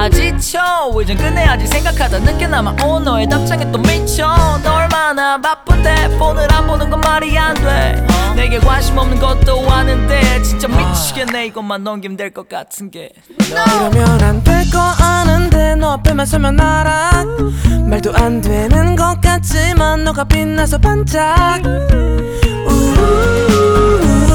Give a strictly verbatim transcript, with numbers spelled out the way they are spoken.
나 지쳐 이젠 끝내야지 생각하다 늦게 남아온 너의 답장에 또 미쳐. 너 얼마나 바쁜데 폰을 안 보는 건 말이 안 돼. 내게 관심 없는 것도 아는데 진짜 미치겠네. 이것만 넘기면 될 것 같은 게. 이러면 안 될 거 아는데 너 앞에만 서면 알아. 말도 안 되는 것 같지만 너가 빛나서 반짝. 우우